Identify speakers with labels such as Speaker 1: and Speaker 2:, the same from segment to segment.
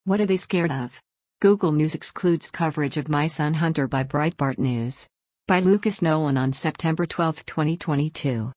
Speaker 1: What are they scared of? Google News excludes coverage of My Son Hunter by Breitbart News. By Lucas Nolan on September 12, 2022.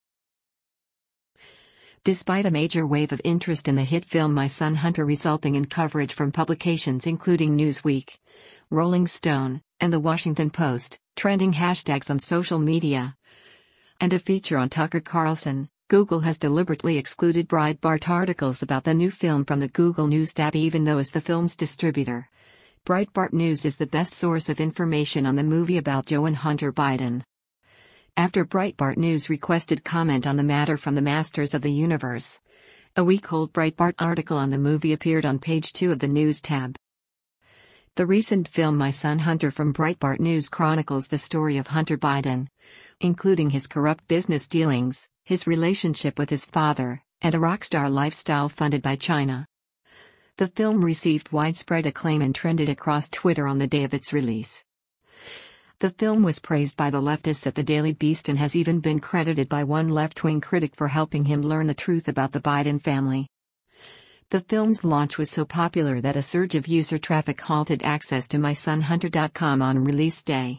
Speaker 1: Despite a major wave of interest in the hit film My Son Hunter resulting in coverage from publications including Newsweek, Rolling Stone, and The Washington Post, trending hashtags on social media, and a feature on Tucker Carlson, Google has deliberately excluded Breitbart articles about the new film from the Google News tab even though as the film's distributor, Breitbart News is the best source of information on the movie about Joe and Hunter Biden. After Breitbart News requested comment on the matter from the Masters of the Universe, a week-old Breitbart article on the movie appeared on page 2 of the News tab. The recent film My Son Hunter from Breitbart News chronicles the story of Hunter Biden, including his corrupt business dealings, his relationship with his father, and a rockstar lifestyle funded by China. The film received widespread acclaim and trended across Twitter on the day of its release. The film was praised by the leftists at the Daily Beast and has even been credited by one left-wing critic for helping him learn the truth about the Biden family. The film's launch was so popular that a surge of user traffic halted access to mysonhunter.com on release day.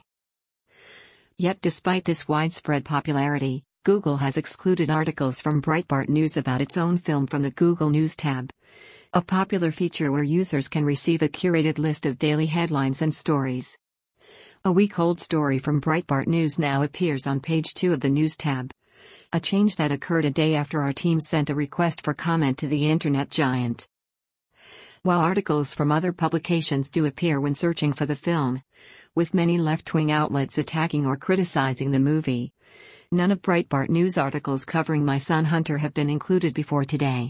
Speaker 1: Yet despite this widespread popularity, Google has excluded articles from Breitbart News about its own film from the Google News tab, a popular feature where users can receive a curated list of daily headlines and stories. A week-old story from Breitbart News now appears on page 2 of the News tab, a change that occurred a day after our team sent a request for comment to the internet giant. While articles from other publications do appear when searching for the film, with many left-wing outlets attacking or criticizing the movie, none of Breitbart News articles covering My Son Hunter have been included before today.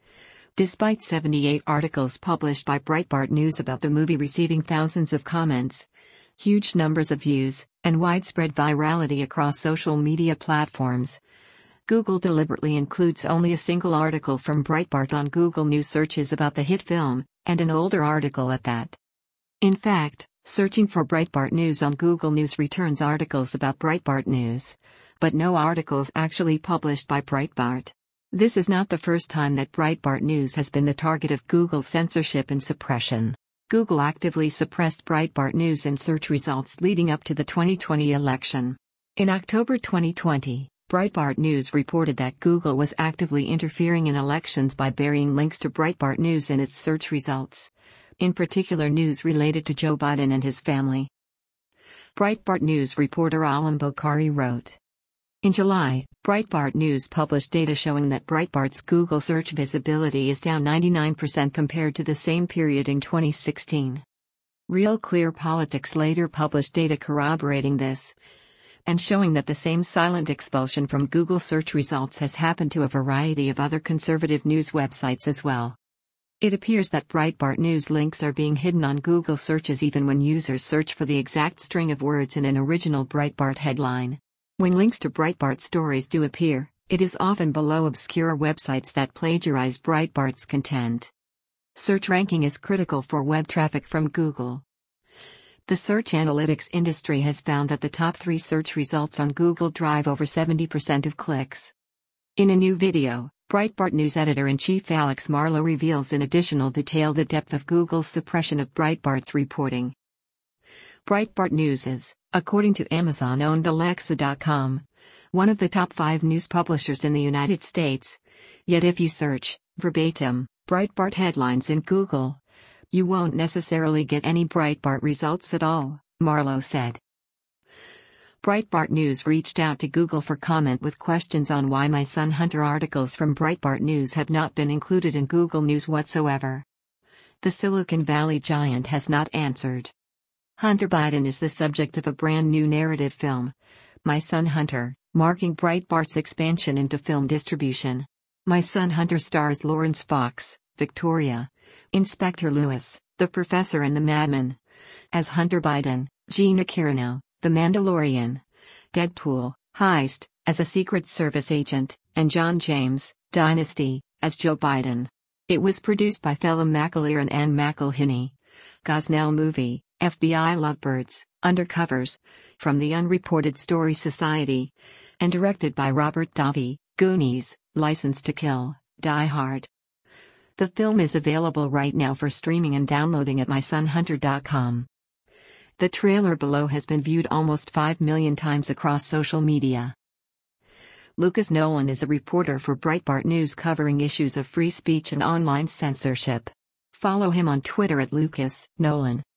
Speaker 1: Despite 78 articles published by Breitbart News about the movie receiving thousands of comments, huge numbers of views, and widespread virality across social media platforms, Google deliberately includes only a single article from Breitbart on Google News searches about the hit film, and an older article at that. In fact, searching for Breitbart News on Google News returns articles about Breitbart News, but no articles actually published by Breitbart. This is not the first time that Breitbart News has been the target of Google's censorship and suppression. Google actively suppressed Breitbart News in search results leading up to the 2020 election. In October 2020, Breitbart News reported that Google was actively interfering in elections by burying links to Breitbart News in its search results, in particular news related to Joe Biden and his family. Breitbart News reporter Alam Bokhari wrote, in July, Breitbart News published data showing that Breitbart's Google search visibility is down 99% compared to the same period in 2016. Real Clear Politics later published data corroborating this, and showing that the same silent expulsion from Google search results has happened to a variety of other conservative news websites as well. It appears that Breitbart News links are being hidden on Google searches even when users search for the exact string of words in an original Breitbart headline. When links to Breitbart stories do appear, it is often below obscure websites that plagiarize Breitbart's content. Search ranking is critical for web traffic from Google. The search analytics industry has found that the top 3 search results on Google drive over 70% of clicks. In a new video, Breitbart News editor-in-chief Alex Marlow reveals in additional detail the depth of Google's suppression of Breitbart's reporting. Breitbart News is, according to Amazon-owned Alexa.com, one of the top 5 news publishers in the United States. Yet if you search, verbatim, Breitbart headlines in Google, you won't necessarily get any Breitbart results at all, Marlow said. Breitbart News reached out to Google for comment with questions on why My Son Hunter articles from Breitbart News have not been included in Google News whatsoever. The Silicon Valley giant has not answered. Hunter Biden is the subject of a brand new narrative film, My Son Hunter, marking Breitbart's expansion into film distribution. My Son Hunter stars Lawrence Fox, Victoria, Inspector Lewis, the Professor and the Madman, as Hunter Biden, Gina Carano, The Mandalorian, Deadpool, Heist, as a Secret Service agent, and John James, Dynasty, as Joe Biden. It was produced by Phelim McAleer and Ann McElhinney. Gosnell Movie, FBI Lovebirds, Undercovers, from the Unreported Story Society, and directed by Robert Davi, Goonies, License to Kill, Die Hard. The film is available right now for streaming and downloading at mysonhunter.com. The trailer below has been viewed almost 5 million times across social media. Lucas Nolan is a reporter for Breitbart News covering issues of free speech and online censorship. Follow him on Twitter at Lucas Nolan.